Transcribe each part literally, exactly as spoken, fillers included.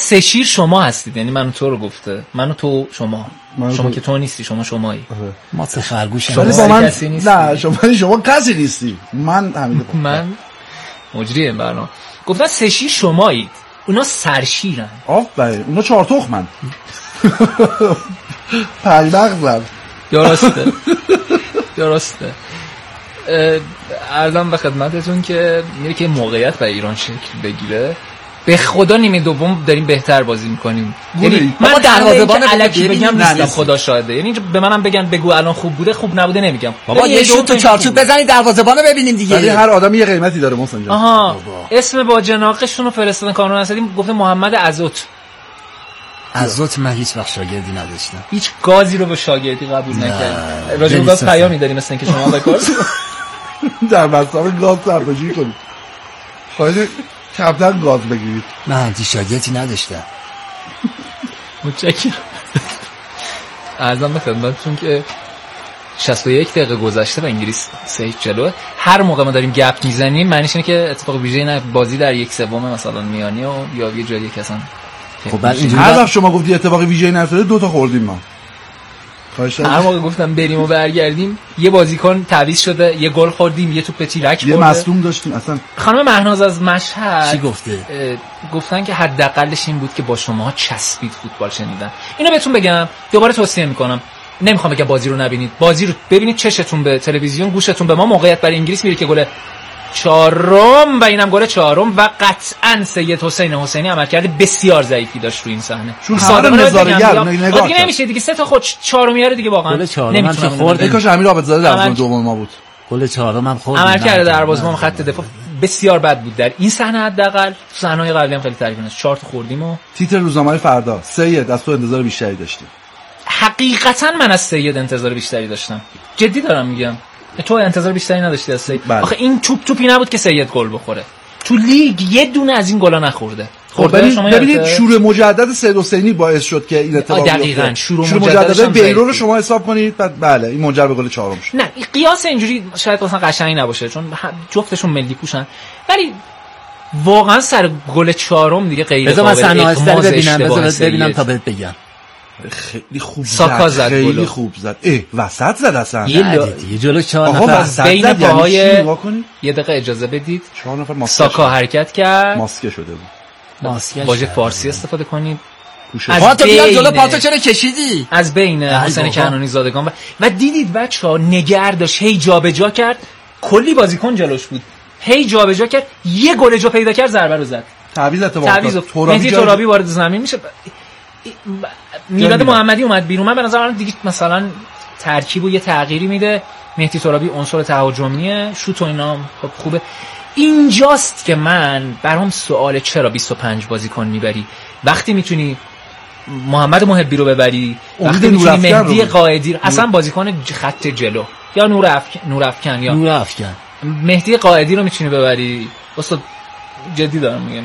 سه شیر شما هستید، یعنی منو تو رو گفته، منو تو شما شما که تو نیستی، شما شمایی. ما سه خرگوش شما با من نه شما شما کسی نیستی، من همین من مجریه برنامه گفتن سه شیر شمایید، اونا سرشیرن. آفرین، اونا چهار تخمن. پایبغزن. درسته درسته. عرضم به خدمتتون که میره که موقعیت برای ایران شکل بگیره، به خدا نیمه دوم داریم بهتر بازی میکنیم. یعنی من دروازه‌بان الکی بگم نیستم، خدا شاهده. یعنی به منم بگن بگو الان خوب بوده، خوب نبوده نمیگم. بابا یه شوت تو چارچوب بزنید دروازه‌بانو ببینیم دیگه. ولی هر آدم یه قیمتی داره محسن جان. آها اسم با جناقشون رو فرستادن کانون اسدی، گفته محمد عزوت. عزوت من هیچ وقت شاگردی نداشتم، هیچ گازی رو به شاگردی قبول نکردم. راجع به گاز پیامی داریم مثلا که شما به کار در مصرف گاز سربازی کنید، خواهید کمتر گاز بگیرید. من هیچ شاگردی نداشتم. متشکرم. عرضم به خدمتتون که شصت و یک دقیقه گذشته و انگلیس سه هیچ جلوه. هر موقع ما داریم گپ میزنیم معنیش اینه که اتفاق ویژه‌ای نه، بازی در یک سوم مثلا میانی و یا یه جایی کسان. خب بعد اینجوری هر وقت شما گفتی اتفاق ویژه‌ای نیفتاده دو تا خوردیم ما. هر موقع گفتم بریم و برگردیم یه بازیکن تعویض شده، یه گل خوردیم، یه توپ تیرک خورده، یه مصدوم داشتیم. اصلا خانم مهناز از مشهد چی گفته؟ گفتن که حداقلش این بود که با شما چسبید فوتبال شنیدن. اینو بهتون بگم، دوباره توصیه میکنم، نمیخوام بگم بازی رو نبینید، بازی رو ببینید، چشتون به تلویزیون، گوشتون به ما. موقعیت برای انگلیس میره که گل چهارم و اینم گل چهارم و قطعاً سید حسین حسینی عملکرد بسیار ضعیفی داشت رو این صحنه. چون ساده نظاره‌گر نگاه دیگه نمیشه دیگه، سه تا خود چهارم میاره دیگه، واقعا گل چهارم که خورد. ای کاش امیر عابدزاده در دوم ما بود. گل چهارم هم خورد. عملکرد دروازه‌بان خط دفاع بسیار بد بود در این صحنه، حداقل صحنه‌های قبلی هم خیلی تعریف نشه. چهار تا خوردیم و تیتر روزنامه فردا سید از تو انتظار بیشتری داشتیم. حقیقتا من از سید انتظار بیشتری داشتم، جدی دارم میگم. تو انتظار بیشتری نداشتی از سید؟ بله. آخه این توپ توپی نبود که سید گل بخوره. تو لیگ یه دونه از این گلا نخورده. خب ببینید شور مجدد سید حسینی باعث شد که این اتفاق بیفته. دقیقاً شور مجدد بیرو رو شما حساب کنید، بعد بله این منجر به گل چهارم شد. نه قیاس اینجوری شاید مثلا قشنگی نباشه چون جفتشون ملی پوشن، ولی واقعا سر گل چهارم دیگه غیر قابل اعتماد ببینم ببینم تا بهت بگم. خیلی خوب ساکا زد، خیلی خوب زد. اه وسط زد اصلا. یه جلو چهار نفر بین پاهای یه دقیقه اجازه بدید. چهار نفر ساکا حرکت کرد، ماسکه شده بود. ماسکه واژه فارسی استفاده کنید. پاتو بیا جلو، پاتو چرا کشیدی؟ از بین حسین کنانی زادگان و, و دیدید بچه‌ها نگر داشت، هی جابجا کرد، کلی بازیکن جلوش بود، هی جابجا کرد، یه گل جا پیدا کرد، ضربه رو زد. تعویض اتفاق افتاد. مهدی ترابی وارد زمین میشه، میلاد محمدی اومد بیرون. من به نظر من دیگه مثلا ترکیبو یه تغییری میده. مهدی ترابی عنصر تهاجمیه، شوت و اینا خب خوبه. اینجاست که من برام سوال چرا بیست و پنج بازیکن میبری وقتی میتونی محمد محبی رو ببری، وقتی میتونی مهدی قائدی رو، اصلا بازیکن خط جلو، یا نور افکن نور افکن یا نور افکن مهدی قائدی رو میتونی ببری. استاد جدی دارم میگم،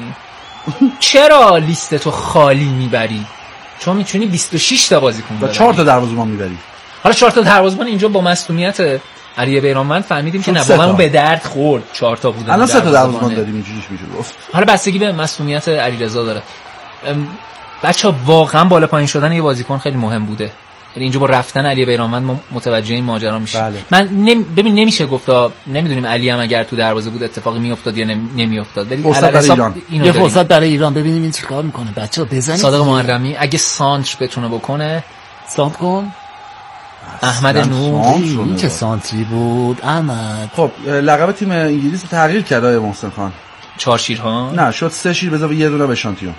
چرا لیستتو خالی میبری؟ چون میتونی بیست و شش تا بازیکن و چهار تا دروازه‌بان میبری. حالا چهار تا دروازه‌بان اینجا با مسئولیت علی بیرانوند فهمیدیم که نه، واقعا به درد خورد. چهار تا بودن، الان سه تا دروازه‌بان داریم، اینجوریش میشه گفت. حالا بستگی به مسئولیت علیرضا داره. بچه‌ها واقعا بالا پایین شدن یه بازیکن خیلی مهم بوده. یعنی اینجا با رفتن علی بیرانوند متوجه این ماجرا میشه. بله. من نمی... ببین نمیشه گفتا، نمیدونیم علی هم اگر تو دروازه بود اتفاقی میافتاد یا نمی... نمیافتاد. فرصت برای ایران. یه فرصت برای ایران، ببینیم این چیکار میکنه. بچه‌ها بزنید. صادق محرمی اگه سانتر بتونه بکنه، سانت کن. احمد نور این چه سانتری بود احمد. خب لقب تیم انگلیس تغییر کرد آقای محسن خان. چهار شیرها نه شد سه شیر، بذار یه دونه به شانتیون.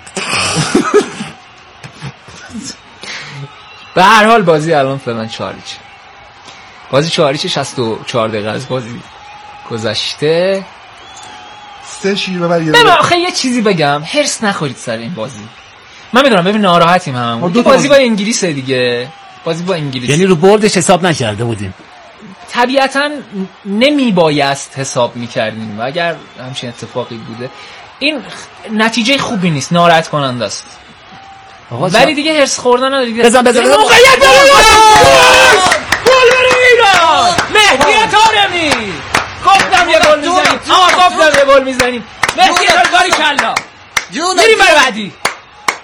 به هر حال بازی الان فعلا چاریچ بازی چاریچ شصت و چهار دقیقه از بازی گذشته. سه شیر ببر. نه آخه یه چیزی بگم، هرس نخورید سر این بازی. من میدونم ببین ناراحتیم هممون، بازی با انگلیس دیگه، بازی با انگلیس، یعنی رو بردش حساب نکرده بودیم. طبیعتا نمیبایست حساب میکردیم و اگر همچین اتفاقی بوده این نتیجه خوبی نیست، ناراحت کننده است. ولی دیگه هرس خوردن نداره دیگه. بزن بزن بزن موقعیت برای گل برای ایران. مهدی طارمی گفتم یه گل میزنیم، آقا گفتم یه گل میزنیم. مهدی طارمی کلا جون میریم برای بعدی.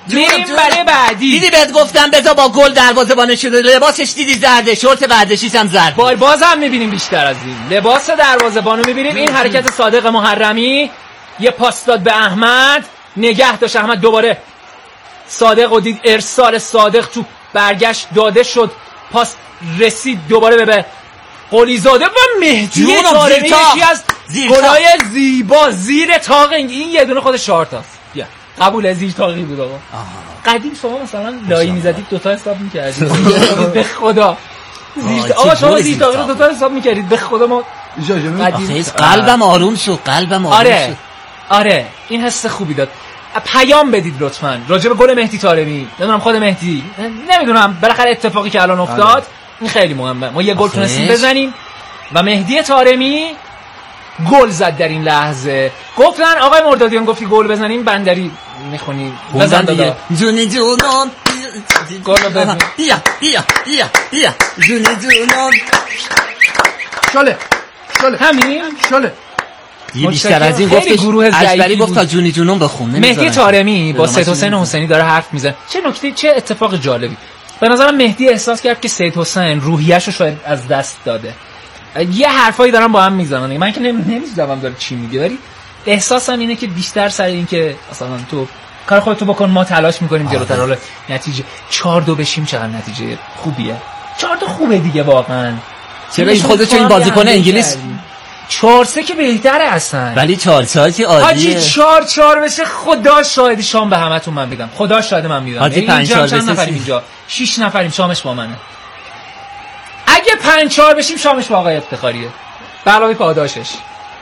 میریم برای بعدی. دیدی بهت گفتم بذار با گل دروازه‌بان شده، لباسش دیدی زرده، شورت ورزشیش هم زرد. بار بازم میبینیم بیشتر از این. لباس دروازه‌بانو میبینیم. این حرکت صادق محرمی، یه پاس داد به احمد، نگه داشت احمد، دوباره صادق و دید، ارسال صادق تو برگشت داده شد، پاس رسید دوباره به قلیزاده و مهدی طارمی. یکی از گلای زیبا زیر تاق. این یه دونه خود چهار تاست. بیا قبول، زیر تاقی بود آقا. قدیم شما مثلا لایی میزدید دوتا حساب میکردید به خدا. زیر آقا شما زیر تاقی رو دوتا حساب میکردید به خدا. ما قدیم قلبم آروم شد، قلبم آروم آره. شد. آره این حس خوبی داد. پیام بدید لطفاً راجع به گل مهدی طارمی. نمیدونم خود مهدی، نمیدونم بالاخره اتفاقی که الان افتاد این خیلی مهمه. ما یه گل تونستیم بزنیم و مهدی طارمی گل زد در این لحظه. گفتن آقای مردادیان گفتی گل بزنیم، بندری میخونی بزن دادا جونی جونم گل بزن. بیا بیا بیا بیا جونی جونم. شاله شاله همین شاله یه بیشتر از این گفتش. اجبری گفت تا جونی جونم بخون. مهدی طارمی با سید حسین حسینی داره حرف میزنه. چه نکته، چه اتفاق جالبی. به نظرم مهدی احساس کرد که سید حسین روحیه‌شو شاید از دست داده. یه حرفایی دارن با هم میزنن، من که نمی‌دونم داره چی میگه، ولی احساسم اینه که بیشتر سر این که مثلا تو کار خودتو بکن، ما تلاش میکنیم جلوتر. حالا نتیجه چهار دو بشیم چقدر نتیجه خوبیه. چهار دو خوبه دیگه واقعا. چرا این خودت این بازیکن انگلیس چهار سه که بهتره اصلا، ولی چهار چهار که عالیه. حاجی چهار چهار بشه خدا شاهد، شام به همتون من میدم، خدا شاهد من میدم. حاجی پنج چهار چند نفریم اینجا؟ شش نفریم، شامش با منه. اگه پنج چهار بشیم شامش با آقای افتخاریه به علاوه پاداشش.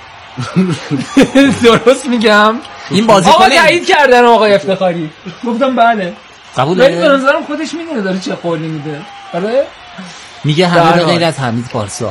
درست میگم؟ این بازیکن آقا تایید کردن آقای افتخاری. گفتم بله قبوله. ولی به نظرم خودش میدونه داره چه قولی میده. آره میگه همه غیر از حمید پارسا.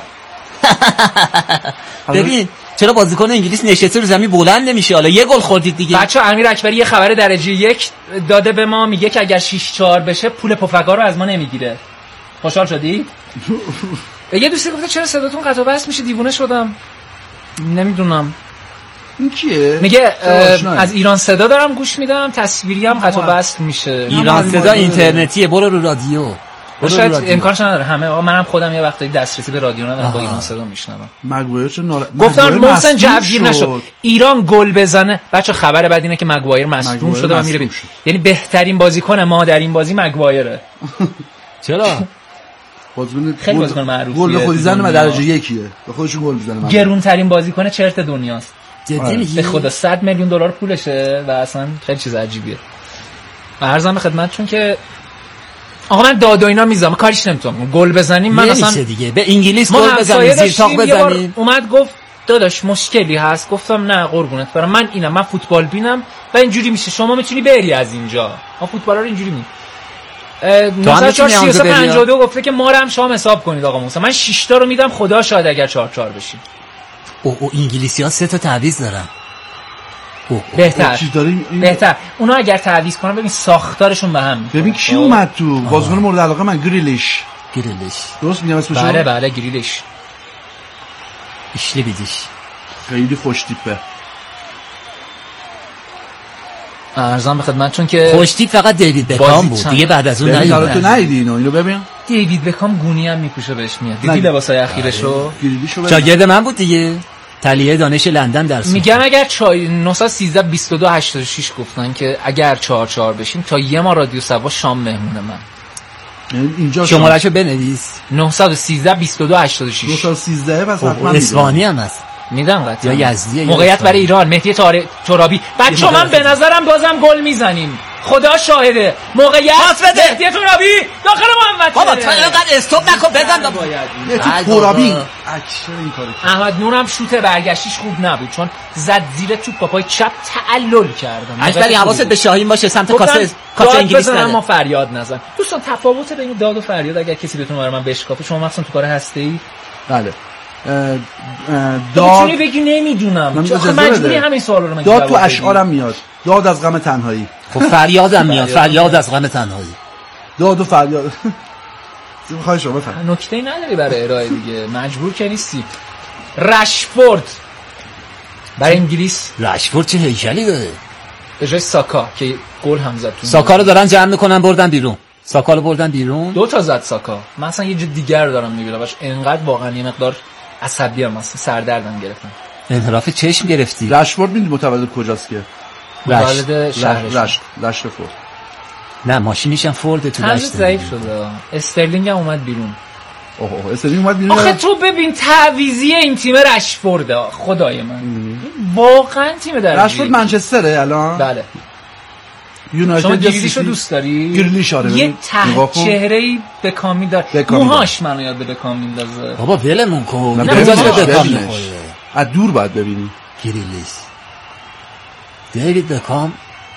ببین چرا بازیکن انگلیس نشسته رو زمین بلند نمیشه؟ حالا یه گل خوردید دیگه. بچا امیر اکبری یه خبر درجه یک داده به ما، میگه که اگر شش چهار بشه پول پفگا رو از ما نمیگیره. خوشحال شدید؟ یه دوستی گفته چرا صداتون قطع و بس میشه، دیوونه شدم. نمیدونم این کیه؟ میگه از ایران صدا دارم گوش میدم، تصویری هم قطع و بس میشه. ایران صدا اینترنتیه، برو رو رادیو. شاید امکانش نداره همه. آقا منم خودم یه وقتایی دسترسی به رادیو ندارم، با ایران صدا میشنوم. مگوایر چه نار... گفتن محسن جوگیر نشد ایران گل بزنه. بچا خبر بعد اینه که مگوایر مصدوم شده و میره بید. یعنی بهترین بازیکن ما در این بازی مگوایره. چرا؟ بازیکن خیلی بازیکن معروفیه، گل خودی زن و درجه یکیه، به خودش گل میزنه. گرون ترین بازیکن چرت دنیاست. جدی میگی؟ به خدا صد میلیون دلار پولشه و اصلا خیلی چیز عجیبیه. عرضم به خدمتتون که آقا من داد و اینا میذارم، کاریش نمیتونم. گل بزنیم من اصلا نمیشه دیگه. به انگلیس گل بزنیم، زیر تاق بزنیم. اومد گفت داداش مشکلی هست، گفتم نه قربونت برم، من اینم، من فوتبال بینم و اینجوری میشه، شما میتونی بری از اینجا. ما فوتبالرا اینجوری می نه چهار سی و سه پنجاه و دو گفته که ما رو هم شام حساب کنید آقا موسی. من شش تا رو میدم، خدا شاید اگر چهار چهار بشیم. او او انگلیسی‌ها سه تا تعویض دارن. او بهتر بهتر اونا اگر تعویض کنن ببین ساختارشون به هم. ببین کی اومد تو بازیکن مورد علاقه من؟ گریلیش. گریلیش درست میگم اسمش؟ بله بله گریلیش. اشلی بیدیش خیلی خوش تیپه. ارزم به خدمتتون که خوش تیپ فقط دیوید بکام بود دیگه، بعد از اون ندیدم. تو ندیدی اینو؟ اینو ببین دیوید بکام گونی هم میپوشه بهش میاد. دیدی لباسای اخیرشو؟ شاگرد من بود دیگه، تلیه دانش لندن درس میگن اگر چای نه یک سه دو دو هشت شش گفتن که اگر چهار چهار بشیم تا یه ما رادیو سوا شام مهمون من. اینجا شمارهشو بنویس نه یک سه دو دو هشت شش. نه یک سه پس حتما اسپانی هم هست. میدم قطعا یا یزدیه. موقعیت برای ایران مهدی ترابی. بچه‌ها من به نظرم بازم گل میزنیم، خدا شاهده. موقعیت مهدی ترابی داخل محمد. بابا تو اینقدر استاپ نکن، بزن مهدی ترابی. اکشن این کارو احمد نورم شوت برگشتیش خوب نبود چون زد زیر توپ با پای چپ تعلل کردم. اجبری حواست به شاهین باشه سمت کاسه کاسه انگلیس نده. ما فریاد نزن. دوستان تفاوت بین داد و فریاد اگر کسی بتونه برای من بشکافه، شما مثلا تو کار هسته‌ای؟ بله. داد میتونی بگی نمیدونم، چون مجبوری همین سوالا رو من داد تو اشعارم میاد. داد از غم تنهایی. خب فریادم میاد، فریاد از غم تنهایی. داد و فریاد. میخوای شما بفهم نکته‌ای نداری برای ارائه دیگه، مجبور که نیستی. رشفورد برای انگلیس. رشفورد چه هیکلی داره. به جای ساکا که گل هم زد. ساکا رو دارن جمع میکنن بردن بیرون. ساکا رو بردن بیرون. دو تا زد ساکا. من اصلا یه جور دیگر دارم میبینم باش انقدر واقعا یه مقدار عصبی ام، مثلا سردردم گرفتم. انحراف چشم گرفتی. رشفورد میدونی متولد کجاست که؟ متولد شهرش. رشت رشت فورد. نه ماشینیش هم فورد تو رشت. ضعیف شده. استرلینگ هم اومد بیرون. اوه اوه استرلینگ اومد بیرون. آخه تو ببین تعویضی این تیم رشفورد، خدای من. واقعا تیم در رشفورد منچستره الان. بله. یونایتد شما گریلیشو دوست داری؟ گریلیش آره. یه ته چهره‌ای به کامی داره. موهاش منو یاد به کام میندازه. بابا ولمون کن. نه به کام میخوره. از دور باید ببینی. گریلیش. دیوید بکام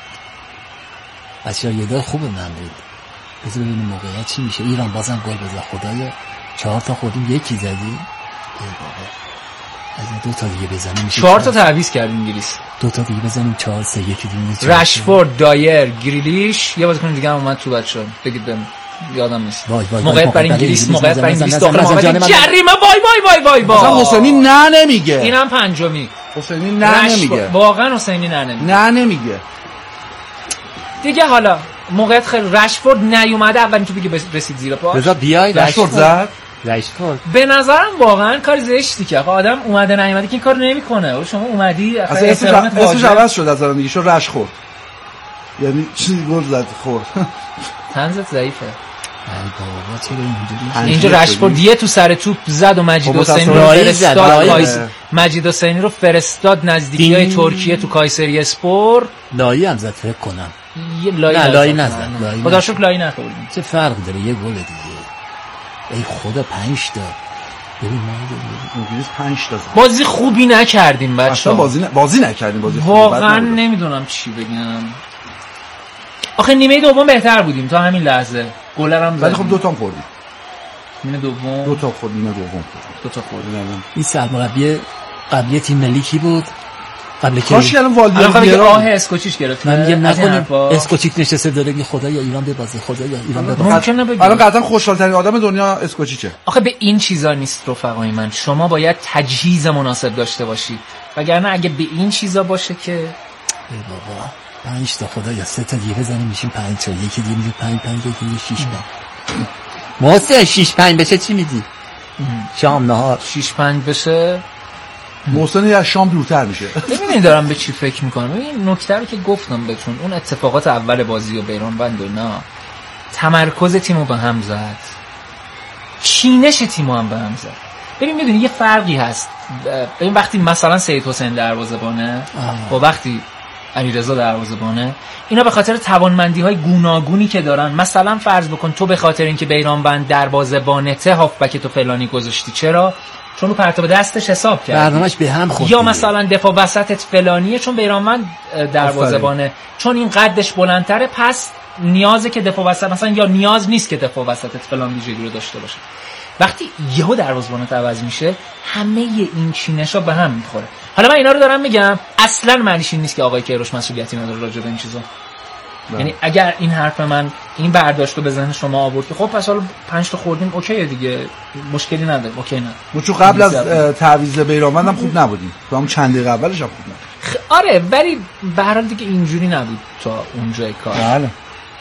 بچه‌ها یه دار خوبه من بود. بذار ببینیم موقعیت چی میشه. ایران بازم گل بزنه خدایا. چهار تا خوردیم یکی زدی. ای بابا. از دو تا دیگه بزنیم میشه. چهار تا تعویض کرد انگلیس. دو تا دیگه بزنیم چهار سه یکی دیگه. رشفورد، دایر، گریلیش، یه بازیکن دیگه هم اومد تو بچه‌ها. بگید بهم یادم نیست. موقعیت برای انگلیس، موقعیت برای انگلیس داخل محوطه جریمه. وای وای وای وای وای. مثلا حسینی نه نمیگه. اینم پنجمی. حسینی نه نمیگه. واقعا حسینی نه نمیگه. نه نمیگه. دیگه حالا موقعیت خیلی رشفورد نیومده اولین توپی که رسید زیر پا. بذار بیای رشفورد زد. رشفورد به نظرم واقعا کار زشتی که آدم اومده نیومده که این کارو نمیکنه. شما اومدی اصلا اسمش عوض شد از الان دیگه شو رشخورد. یعنی چی گل زد خورد. طنزت ضعیفه. ای بابا چرا اینجوری؟ اینجا رشفورد یه تو سر توپ زد و مجید حسینی رو فرستاد. مجید حسینی رو فرستاد نزدیکیای ترکیه تو کایسری اسپور. لایی هم زد فکر کنم. یه لایی نه لایی نزد. خدا شکر لایی نخوردیم. چه فرق داره یه گل دیگه. ای خدا پنج تا. ببین ما انگلیس پنج تا زد. بازی خوبی نکردیم بچه‌ها. اصلا بازی ن... بازی نکردیم بازی خوبی. واقعا نمیدونم چی بگم. آخه نیمه دوم بهتر بودیم تا همین لحظه. گلر هم ولی خب دو تا خوردیم. نیمه دوم دو تا خوردیم، نیمه دوم خوردیم. دو تا خوردیم. این سرمربی قبلی تیم ملی کی بود؟ قبل که کاش الان والدیر آه اسکوچیچ گرفت. من میگم نکنیم اسکوچیچ نشسته داره میگه خدایا ایران ببازه، خدایا ایران ببازه. ممکنه بگی الان قطعا خوشحال ترین آدم دنیا اسکوچیچه. آخه به این چیزا نیست رفقای من. شما باید تجهیز مناسب داشته باشی. وگرنه اگه به این چیزا باشه که ای بابا پنج تا خدایا سه تا دیگه بزنیم میشیم پنج تا. یکی دیگه میشه پنج پنج یکی دیگه شش پنج. محسن شش پنج بشه چی میدی؟ شام نهار شش پنج بشه محسن یا شام دورتر میشه. ببینید دارم به چی فکر میکنم. این نکته رو که گفتم بهتون، اون اتفاقات اول بازی و بیران بند و نه تمرکز تیمو به هم زد، چینش تیمو هم به هم زد. ببین میدونی یه فرقی هست. ببین وقتی مثلا سید حسین دروازه‌بانه و وقتی علیرضا دروازه‌بانه، اینا به خاطر توانمندی‌های گوناگونی که دارن. مثلا فرض بکن تو به خاطر اینکه بیرانوند دروازه‌بانه ته هافبک تو فلانی گذاشتی، چرا؟ چون رو پرتاب دستش حساب کرد، برنامه‌اش به هم خورد. یا مثلا دفاع وسطت فلانیه چون بیرانوند دروازه‌بانه، چون این قدش بلندتره پس نیازه که دفاع وسط مثلا، یا نیاز نیست که دفاع وسطت فلان ویژگی رو داشته باشه. وقتی یهو دروازه‌بانت عوض میشه همه این چینشا به هم میخوره. حالا من اینا رو دارم میگم، اصلا معنیش این نیست که آقای کیروش مسئولیتی نداره راجع به این چیزا. یعنی اگر این حرف من این برداشت رو بزنه شما آورد که خب پس حالا پنج تا خوردیم اوکیه دیگه، مشکلی نداره، اوکی نه. ما چون قبل از تعویض بیرانوند هم خوب نبودیم، تو هم چند دقیقه اولش هم خوب نبود. خ... آره ولی به هر حال دیگه اینجوری نبود تا اونجای کار. بله.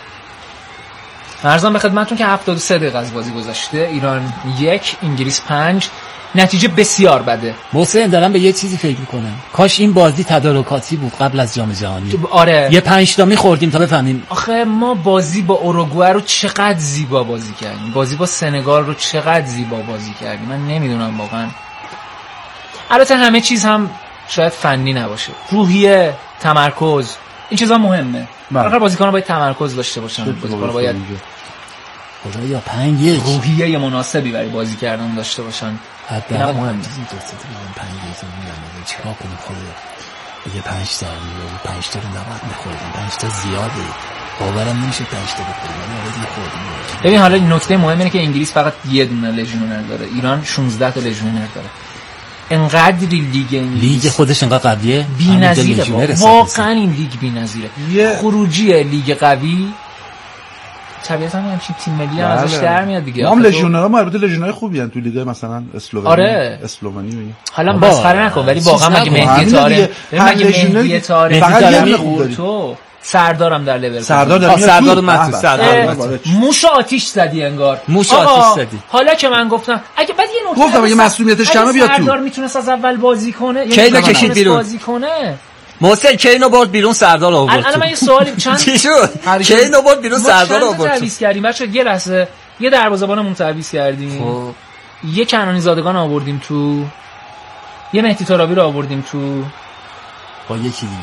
عرضم به خدمتتون که هفتاد و سه دقیقه از بازی گذشته، ایران یک انگلیس پنج، نتیجه بسیار بده. محسن دارم به یه چیزی فکر میکنم، کاش این بازی تدارکاتی بود قبل از جام جهانی. آره یه پنج تا میخوردیم تا بفهمیم. آخه ما بازی با اوروگوئه رو چقدر زیبا بازی کردیم، بازی با سنگال رو چقدر زیبا بازی کردیم. من نمیدونم واقعا. البته همه چیز هم شاید فنی نباشه، روحیه، تمرکز، این چیزا مهمه. آخه بازیکن‌ها باید تمرکز داشته باشن، بازیکن‌ها باید خدا یا پنج یک روحیه مناسبی برای بازی کردن داشته باشن. حداقل مهمه. این دو سه تا پنج یک میگم چیکار کنیم خدا. یه پنج تا میگم پنج تا رو نباید می‌خوردیم، پنج تا زیاده. باورم نمیشه پنج تا بخوریم. آره خوردیم. ببین حالا نکته مهم اینه که انگلیس فقط یه دونه لژیونر داره، ایران شانزده تا لژیونر داره. انقدر لیگ انگلیس لیگ خودش انقدر قویه، بی‌نظیره. واقعا این لیگ بی‌نظیره. خروجی لیگ قوی طبیعتا همچین تیم ملی هم ازش در میاد دیگه. ما هم لژیونرها ما البته لژیونرهای خوبی ان تو لیگ مثلا اسلوونی آره. اسلوونی میگه حالا مسخره نکن ولی واقعا مگه مهدی طارمی مگه مهدی طارمی فقط خوب تو سردارم در لیورپول سردار در سردار مت سردار موش آتیش زدی انگار موش آتیش زدی. حالا که من گفتم اگه بعد یه نکته گفتم اگه مسئولیتش کمه بیاد تو سردار میتونست از اول بازی کنه کی نکشید بیرون بازی کنه محسن کی اینو برد بیرون سردار آورد الان من یه سوالی چند چی شد کی اینو برد بیرون سردار آورد تعویض کردیم بچا یه لحظه یه دروازه‌بانمون تعویض کردیم خب یه کنانی زادگان آوردیم تو یه مهدی ترابی رو آوردیم تو با یکی دیگه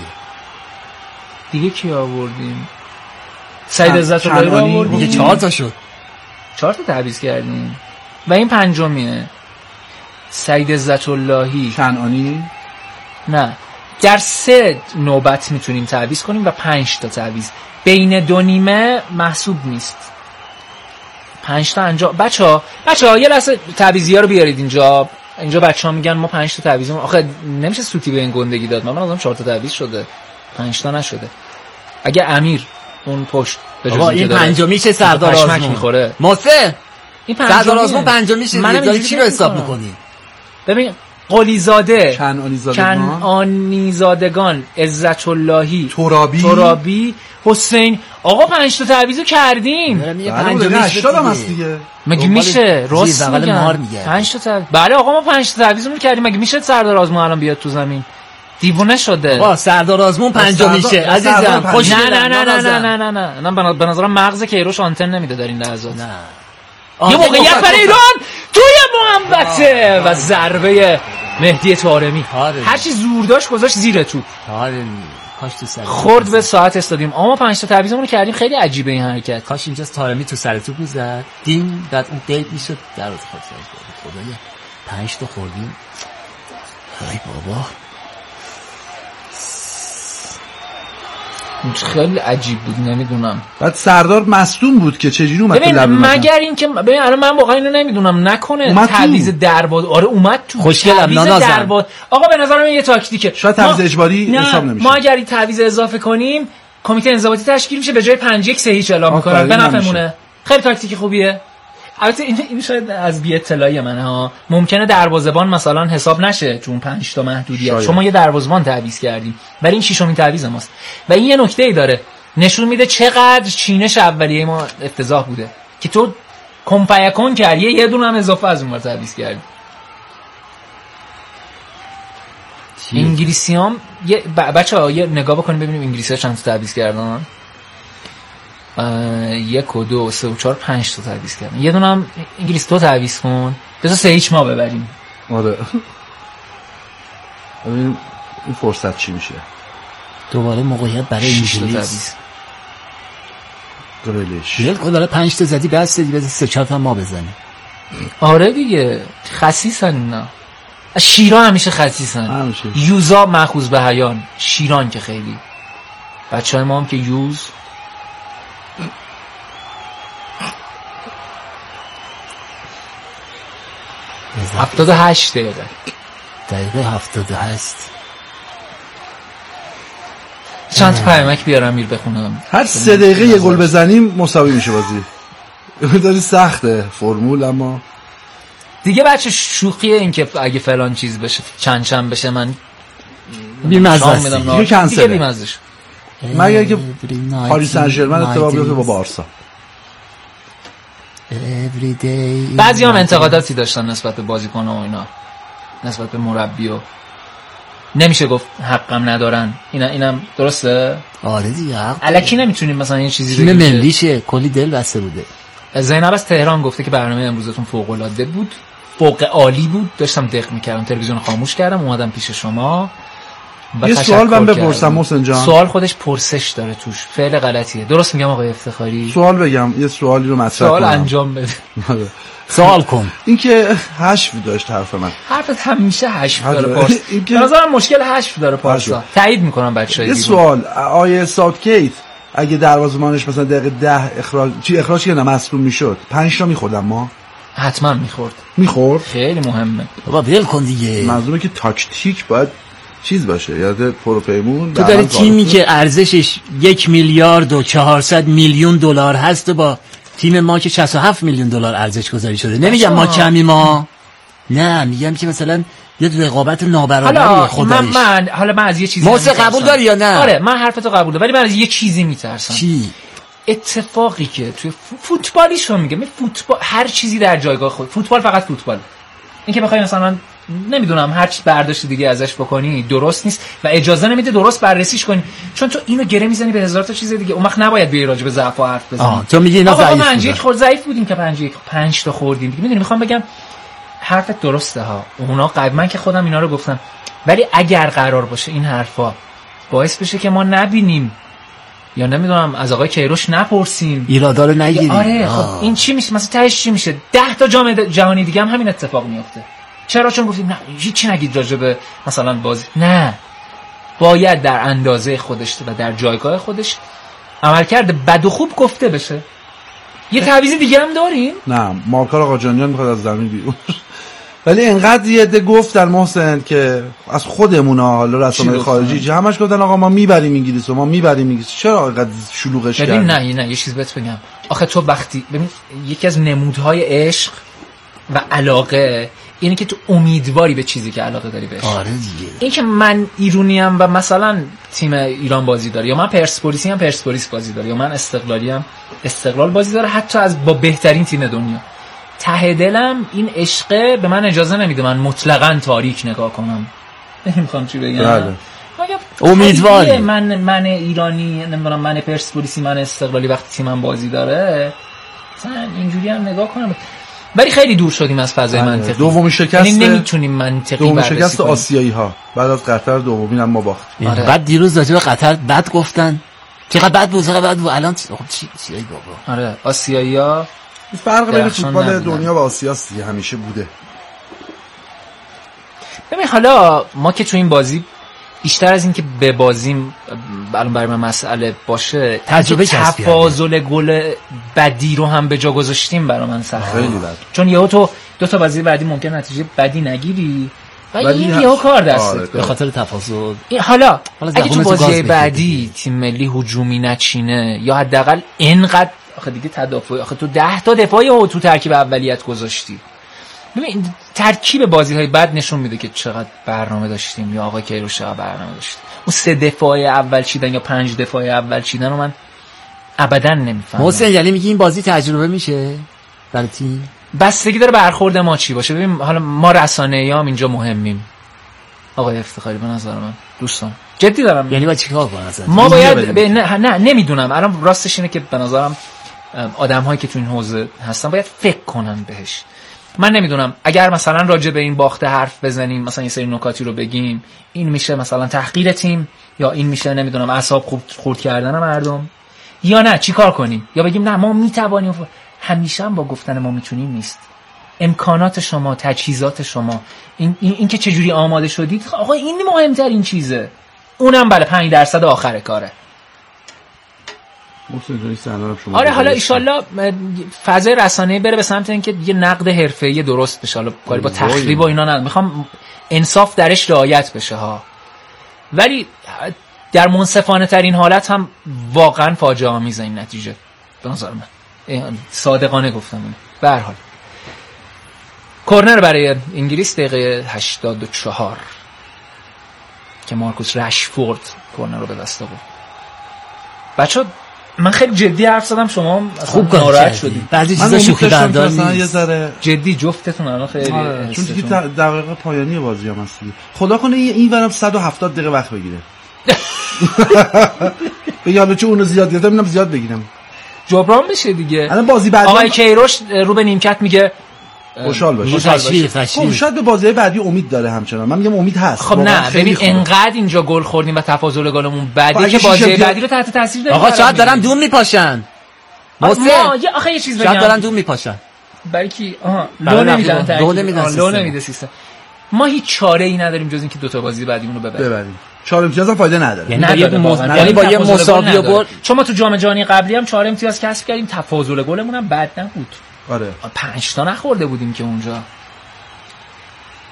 دیگه کی آوردیم سعید عزت اللهی رو آوردیم دیگه چهار تا شد چهار تا تعویض کردیم و این پنجمیه سعید عزت اللهی کنعانی نه در سه نوبت میتونیم تعویض کنیم و پنج تا تعویض بین دو نیمه محسوب نیست پنج تا انجام بچه‌ها بچه‌ها یه لحظه تعویضی‌ها رو بیارید اینجا اینجا بچه‌ها میگن ما پنج تا تعویضمون آخه نمیشه سوتی به این گندگی داد من مثلا چهار تا تعویض شده پنج تا نشده اگه امیر اون پشت به جز این پنجمی چه سردار آزمون میخوره محسن این سردار آزمون پنجمی چه داری چی رو حساب می‌کنی ببین قلی زاده کنعانی زادگان کنعانی زادگان عزت اللهی ترابی ترابی حسین آقا پنج تا تعویضو کردیم پنجمی هشتاد هم هست دیگه مگه میشه راست میگم پنج تا تعویض بله آقا ما پنج تا تعویضمون کردیم مگه میشه سردار آزمون الان بیاد تو زمین دیوونه شده آقا سردار آزمون پنجمی شه عزیزم خوش نه نه نه نه نه نه نه نه به نظرم مغز کیروش آنتن نمیده در این لحظات نه یه موقعیت برای ایران توی محبته و ضربه مهدی طارمی هر چی زور داشت گذاشت زیر توپ کاش تو سر خورد به ساعت استادیوم اما پنج تا تعویضمون رو کردیم خیلی عجیبه این حرکت کاش اینجا طارمی تو سر توپ میزد دین بعد اون دیپ میشد در از خاطر خدایا پنج تا خوردیم ای بابا خیلی عجیب بود نمیدونم بعد سردار مصدوم بود که چجوری اومد تو لب مگر اینکه ببین الان من واقعا اینو نمیدونم نکنه تعویض درباز آره اومد تو خوشگلم درباز آقا به نظر من یه تاکتیکه شاید تعویض اجباری حساب نمیشه ما اگر این تعویض اضافه کنیم کمیته انضباطی تشکیل میشه به جای پنج یک سه هیچ اعلام میکنن به نفعمونه خیلی تاکتیک خوبیه البته این این شاید از بی اطلاعی منه ها ممکنه دروازه‌بان مثلا حساب نشه چون پنج تا محدودیت شما یه دروازه‌بان تعویض کردیم ولی این ششمین تعویض ماست و این یه نکته‌ای داره نشون میده چقدر چینش اولیه ما افتضاح بوده که تو کمپیکون کردی یه دونه هم اضافه از اون تعویض کردی انگلیسیام یه بچه‌ها یه نگاه بکنیم ببینیم انگلیسی‌ها چند تا تعویض کردن یک و دو سه و چهار پنج تا تعویض کردن یه دونه هم انگلیس تو تعویض کن بذار سه هیچ ما ببریم آره ببین این فرصت چی میشه دوباره موقعیت برای انگلیس گریلیش بیاد که داره پنج تا زدی بس دیگه بذار سه چهار تا ما بزنیم آره دیگه خسیسن اینا شیران همیشه خسیسن همیشه. یوزا مأخوذ به حیان شیران که خیلی بچهای ما هم که یوز هفتاد و هشت دقیقه دقیقه هفتاد و هشت چند تا پیامک بیارم میر بخونم هر سه دقیقه یه گل بزنیم مساوی میشه بازی داری سخته فرمول اما دیگه بچه شوخیه این که اگه فلان چیز بشه چند چند بشه من بیمزه است دیگه کنسله دیگه بیمزه شد مگر که پاریس سن ژرمن اتفاق بیفته با بارسا بعضی هم انتقاداتی داشتن نسبت به بازیکن و اینا نسبت به مربی و نمیشه گفت حقم ندارن اینا اینم درسته آره دیگه حق الکی نمیتونیم مثلا یه چیزی بگیم تیم ملیشه کلی دل بسته بوده زینب از تهران گفته که برنامه امروزتون فوق العاده بود فوق عالی بود داشتم دق میکردم تلویزیون خاموش کردم اومدم پیش شما یه سوال من بپرسم محسن جان سوال خودش پرسش داره توش فعل غلطیه درست میگم آقای افتخاری سوال بگم یه سوالی رو مطرح کنم سوال انجام بده سوال کن این که حشو داشت حرف من حرفت همیشه حشو داره پارسا به نظرم مشکل حشو داره پارسا تایید میکنم بچه‌ها یه سوال آیه ساوتگیت اگه دروازه‌بانش مثلا دقیقه ده اخراج چی اخراج کنه مصدوم میشد پنج تا میخوردم ما حتما میخورد میخورد خیلی مهمه بابا ول کن دیگه منظورم که تاکتیک باید چیز باشه، یاد پروپیمون. تو داری تیمی که ارزشش یک میلیارد و چهارصد میلیون دلار هست و با تیم ما که شصت و هفت میلیون دلار ارزش گذاری شده. نمیگم ما کمی ما، نه میگم که مثلا یه رقابت نابرابری خودش. من من حالا من از یه چیزی موسی قبول داری یا نه؟ آره من حرفتو قبول دارم، ولی من از یه چیزی میترسم. چی؟ اتفاقی که توی فوتبالیشو میگم، فوتبال هر چیزی در جایگاه خود. فوتبال فقط فوتبال. اینکه بخوای مثلا نمیدونم هر چی برداشت دیگه ازش بکنی درست نیست و اجازه نمیده درست بررسیش کنی، چون تو اینو گره میزنی به هزار تا چیز دیگه. اون وقت نباید بیای راجع به ضعف حرف بزنی. آه تو میگی اینا ضعیف بودن. پنج یک خورد ضعیف بودیم که پنج یک پنج تا خوردیم دیگه. میدونی میخوام بگم حرفت درسته ها، اونا قبلا که خودم اینا رو گفتم، ولی اگر قرار باشه این حرفا باعث بشه که ما نبینیم یا نمیدونم از آقای کیروش نپرسیم، ایرادا رو نگیریم، آره خب این چی میشه؟ مثلا تهش چی میشه؟ ده تا جام جهانی دیگه هم همین اتفاق میفته. چرا؟ چون گفتیم نه هیچ نگید راجع به مثلا بازی. نه، باید در اندازه خودش و در جایگاه خودش عملکرد بد و خوب گفته بشه. یه تعویض دیگه هم داریم؟ نه، مارکار آقاجانیان میخواد از زمین بیرون. ولی انقدر یه ده گفتن محسن که از خودمونا، حالا رسانه‌های خارجی همش گفتن آقا ما میبریم انگلیس و ما میبریم انگلیس. چرا اینقدر شلوغش کردن؟ ببین نه نه یه چیز بهت بگم. آخه تو وقتی ببین یکی از نمودهای عشق و علاقه اینه که تو امیدواری به چیزی که علاقه داری بهش. آره دیگه. این که من ایرونیم و مثلا تیم ایران بازی داره، یا من پرسپولیسی هم پرسپولیس بازی داره، یا من استقلالی هم استقلال بازی داره، حتی از با بهترین تیم دنیا، ته دلم این عشقه به من اجازه نمیده من مطلقاً تاریک نگاه کنم. نمیخوام چی بگم. بله. امیدواری من من ایرانی نمیدونم، من پرسپولیسی، من استقلالی وقتی تیمم بازی داره مثلا اینجوری هم نگاه کنم. ولی خیلی دور شدیم از فضای منطقی. دومین شکست، یعنی نمیتونیم منطقی دومین شکست آسیایی ها بعد از قطر، دومین هم ما باختیم. آره. بعد دیروز راجع به قطر بد گفتن، چقدر بد بود، چقدر بد بود. الان خب چی چی بابا. آره آسیایی ها فرق بین فوتبال دنیا و آسیاست دیگه، همیشه بوده. ببین حالا ما که تو این بازی بیشتر از این که به بازیم الان برای من مسئله باشه، تجربه تفاضل گل بدی رو هم به جا گذاشتیم برای من سخت. خیلی بد. چون یهو تو دو تا بازی بعدی ممکن نتیجه بدی نگیری و این یهو کار دستت به خاطر تفاضل. حالا اگه تو بازی بعدی تیم ملی هجومی نچینه یا حداقل اینقدر، آخه دیگه تدافع، آخه تو ده تا دفاعی رو تو ترکیب اولیت گذاشتی. ببین ترکیب بازی‌های بعد نشون میده که چقدر برنامه داشتیم یا آقای کیروش چقدر برنامه داشت. اون سه دفاع اول چیدن یا پنج دفاع اول چیدن رو من ابدا نمیفهمم. حسین یعنی میگی این بازی تجربه میشه برای تیم؟ بستگی داره برخورد ما چی باشه. ببین حالا ما رسانه‌ایام اینجا مهمیم. آقای افتخاری به نظر من دوستان جدی دارم، یعنی باید چیکار کنیم مثلا؟ ما باید ب... نه نه نمیدونم الان راستش اینه که به نظرم آدم‌هایی که تو این حوزه هستن باید فکر کنن بهش. من نمیدونم اگر مثلا راجع به این باخته حرف بزنیم، مثلا یه سری نکاتی رو بگیم، این میشه مثلا تحقیر تیم، یا این میشه نمیدونم اعصاب خورد خورد کردن مردم، یا نه چی کار کنیم، یا بگیم نه ما میتوانیم. همیشه هم با گفتن ما میتونیم نیست. امکانات شما، تجهیزات شما، این این, این که چجوری آماده شدید، آقا این مهمترین چیزه. اونم بله پنج درصد آخر کاره. آره حالا ایشالله فضای رسانه‌ای بره به سمت اینکه یه نقد حرفه‌ای درست بشه. حالا کاری با تخریب و اینا نه، میخوام انصاف درش رعایت بشه ها. ولی در منصفانه ترین حالت هم واقعا فاجعه آمیزه این نتیجه به نظر من. صادقانه گفتم اینو. به هر حال کورنر برای انگلیس دقیقه هشتاد و چهار که مارکوس رشفورد کورنر رو به دست آورد. بچه‌ها من خیلی جدی حرف زدم، شما خوب ناراحت شدید. بعضی چیزا شوخی بردار نیست. جدی جفتتون الان خیلی آره. چون دیگه دقیقه پایانی بازی هم هست. خدا کنه این ورم صد و هفتاد دقیقه وقت بگیره. بگم حالا چون اونو زیاد گرفتم اینم زیاد بگیرم. جبران بشه دیگه. الان بازی بعدی آقای کیروش رو به نیمکت میگه خوشحال باشه. تشویق تشویق. شاید به بازی بعدی امید داره همچنان. من میگم امید هست. خب نه ببین انقدر اینجا گل خوردیم و تفاضل گلمون بعدی که بازی بعدی رو تحت تاثیر داریم. آقا شاید دارن دون میپاشن. ما یه آخه یه چیز بگم. شاید دارن دون میپاشن. برای کی؟ آها لو نمیدن. لو نمیدن. لو نمیده سیستم. ما هیچ چاره ای نداریم جز اینکه دو تا بازی بعدیمون رو ببریم. ببریم. چهار امتیاز هم فایده نداره. یعنی با یه مساوی و برد. چون ما تو جام جهانی قبلی هم چهار امتیاز کسب کردیم، تفاضل گلمون هم بد نبود. آره. پنج تا نخورده بودیم که اونجا.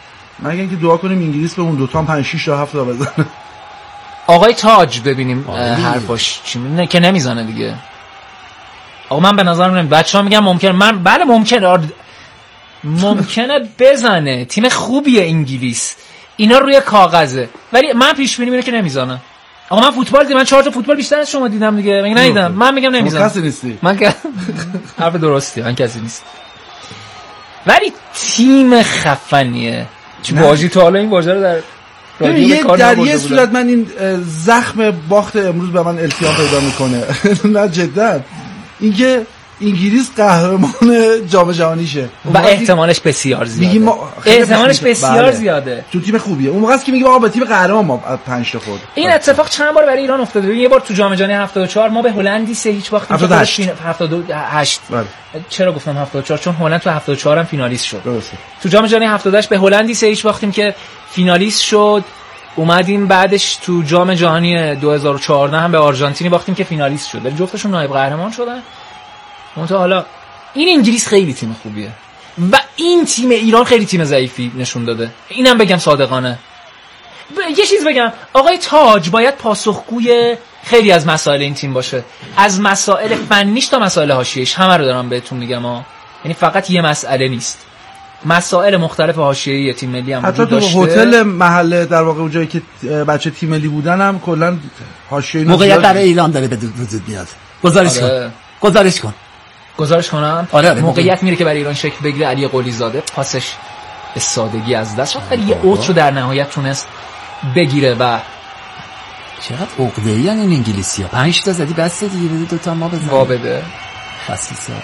مگه اینکه دعا کنیم انگلیس به اون دو تا پنج شش تا هفت تا بزنه. آقای تاج ببینیم حرفاش چی میگه که نمیزنه دیگه. آقا من به نظر میاد بچه‌ها میگن ممکنه، من بله ممکنه ممکنه بزنه، تیم خوبیه انگلیس، اینا روی کاغذه، ولی من پیش بینی اینه که نمیزنه. آقا من فوتبال دیدم، من چهار تا فوتبال بیشتر از شما دیدم دیگه، مگه ندیدم؟ من میگم نمیزنه. کسی نیستی. من که حرف درستی، من کسی نیست. ولی تیم خفنیه. چه بازی تا حالا این بازی رو در رادیو در یه صورت من این زخم باخت امروز به من التیام پیدا میکنه. نه جدا اینکه انگلیس قهرمان جام جهانیشه و احتمالش بسیار زیاده. ما احتمالش بسیار بله. زیاده. تو تیم خوبیه. اون موقع است که میگیم آقا به تیم قهرمان ما پنج تا خورد. این اتفاق چند بار برای ایران افتاده. یه بار تو جام جهانی هفتاد و چهار ما به هلندی سه هیچ باختیم. هفتاد و هشت بله. چرا گفتم هفتاد و چهار؟ چون هلند تو هفتاد و چهار هم فینالیست شد. درسته. تو جام جهانی هفتاد و هشت به هلندی سه هیچ باختیم که فینالیست شد. اومدیم بعدش تو جام جهانی دو هزار و چهارده هم به آرژانتینی باختیم که فینالیست شد. ولی جفتشون نایب قهرمان شدن. منتها حالا این انگلیس خیلی تیم خوبیه و این تیم ایران خیلی تیم ضعیفی نشون داده. اینم بگم صادقانه. ب... یه چیز بگم، آقای تاج باید پاسخگوی خیلی از مسائل این تیم باشه، از مسائل فنیش تا مسائل حاشیه‌ایش، همه رو دارم بهتون میگم ها. یعنی فقط یه مسئله نیست، مسائل مختلف حاشیه‌ای تیم ملی هم حتی تو هتل محله در واقع اونجایی که بچه تیم ملی بودن هم کلا حاشیه‌ای موقعیت برای ایران داره به وجود میاد. گزارش کن گزارش کن گزارش کنم. آره آره موقعیت میره که برای ایران شکل بگیره. علی قلی زاده پاسش به سادگی از دست شد، ولی یه اوت رو در نهایت تونست بگیره. و چقدر عقده‌ای ان این انگلیسی‌ها. پنج تا زدی بس دیگه، دو تا ما بزنیم وا بده خسیسا.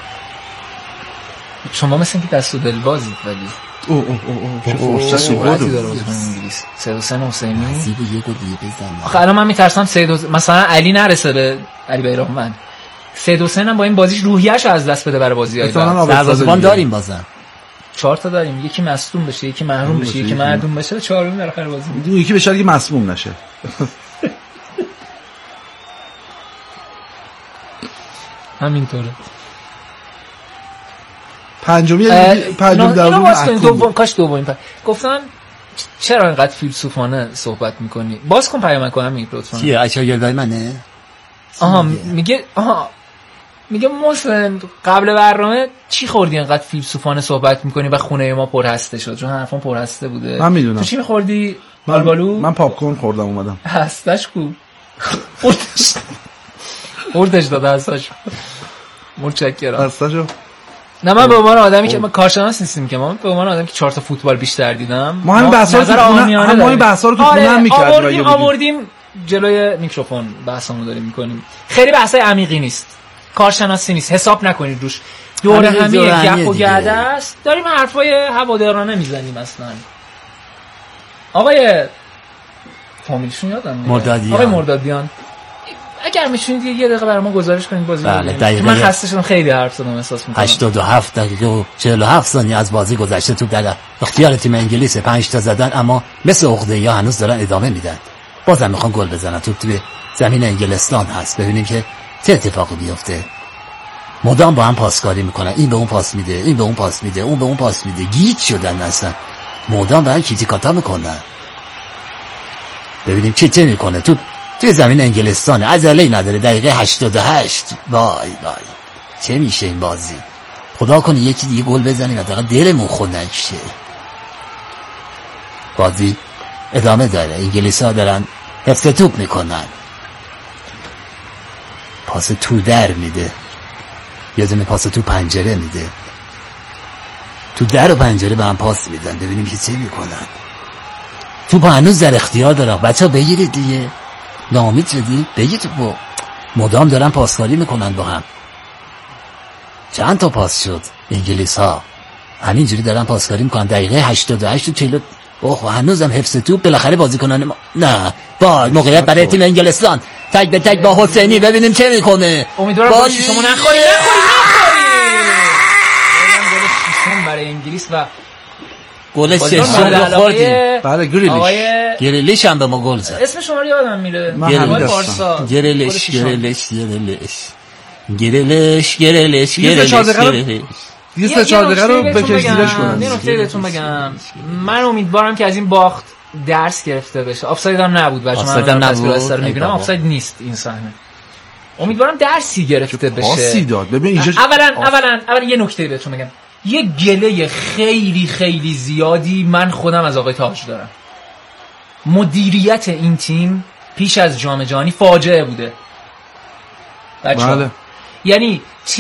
شما مثل اینکه دست و دل بازید، ولی او او او او چه فرصتی داره بازیکن انگلیس. سید حسین حسینی زیبو یک و دیگه بزنه. آخه الان من میترسم سید مثلا علی نرسه به علی بیرحمند. سید حسین هم با این بازیش روحیه‌اش از دست بده برای بازی‌های بعد. دروازه‌بان داریم بازم. چهار تا داریم، یکی مصدوم بشه، یکی محروم بشه، یکی معدوم بشه، چهارمی در آخر بازی میده. یکی بشه که مصدوم نشه. همینطوره. پنجمی پنجم در اون دوم کاش دومین پر. گفتن چرا اینقدر فیلسوفانه صحبت می‌کنی؟ باز کن پیامک همین لطفاً. کیه اشایردای منه؟ آها میگه آها میگه محسن قبل برنامه چی خوردی اینقدر فیلسوفانه صحبت میکنی و خونه ما پر هسته شد؟ چون حرفم پر هسته بوده. من میدونم. تو چی میخوردی؟ من بالبالو؟ من پاپ کورن خوردم اومدم. هستش کو؟ خوردش خوردش داده هستش. متشکرم. هستشو نه من به عنوان آدمی که ما کارشناس نیستیم که، ما به عنوان آدمی که چهار تا فوتبال بیشتر دیدم، ما همین بحثا رو تو خونه ما این بحثا رو تو خونه هم می‌کردیم. آوردیم آوردیم جلوی میکروفون بحثمون داریم میکنیم. خیلی بحثای عمیقی نیست، کارشناسی نیست، حساب نکنید روش. دوره همی گپ و گرده است، داریم حرفای هوادارانه میزنیم. اصلا آقای فامیلشون یادم میاد، مردادیان. آقای مردادیان، اگر میشونید یه دقیقه برای ما گزارش کنید بازی. بله من خسته شدم، خیلی حرف زدم، احساس میکنم. هشتاد و هفت دقیقه و چهل و هفت ثانیه از بازی گذشته، تو در اختیار تیم انگلیس پنج تا زدن، اما مثل عقده‌ای‌ها هنوز دارن ادامه میدن. بازم میخوان گل بزنن. تو توی زمین انگلستان هست، ببینیم که چه اتفاقی میفته. مدام با هم پاسکاری میکنن، این به اون پاس میده، این به اون پاس میده، اون به اون پاس میده، گیج شدن اصلا. مدام برای کیتی کاتا میکنن. ببینیم چه چه میکنه. تو توی زمین انگلستان عجله‌ای نداره. دقیقه هشتاد و هشت. وای وای چه میشه این بازی؟ خدا کنه یکی دیگه گل بزنیم حداقل دلمون خنک شه. بازی ادامه داره. انگلیس‌ها دارن حفظ توپ میکنن. پاس تو در میده، یه دونه پاس تو پنجره میده. تو در و پنجره به هم پاس میدن. ببینیم که چه میکنن. توپ هنوز در اختیار دارن. بچه ها بگیرید دیگه. ناامید شدی؟ بگید توپو. مدام دارن پاسکاری میکنن با هم. چند تا پاس شد انگلیس ها؟ همینجوری دارن پاسکاری میکنن. دقیقه هشتاد و هشت و چهل. اوه هنوزم حفظ توپ. بالاخره بازی کنن ما... نه با موقعیت برای تیم انگلستان. تک به تک با حسینی. ببینیم چه میکنه. امیدوارم با شیشمو نخوری نخوری نخوری گل شیشم برای انگلیس و گل ششم رو خوردیم. بله گریلیش گریلیش هم به ما گل زد. اسم شما رو یادم میره. گریلیش گریلیش گریلیش گریلیش گریلیش گریلیش دیگه سه چهار دقیقه رو بکش زیرش کنن. یه نکته بهتون بگم، من امیدوارم که از این باخت درس گرفته بشه. آفساید هم نبود بچه‌ها، من تصویر استار میبینم آفساید نیست این صحنه. امیدوارم درسی گرفته بشه. پاسی داد. ببین اینجا اولا اولا اولا یه نکته بهتون بگم، یه گله خیلی خیلی زیادی من خودم از آقای تاج دارم. مدیریت این تیم پیش از جام جهانی فاجعه بوده بچه‌ها. بله. یعنی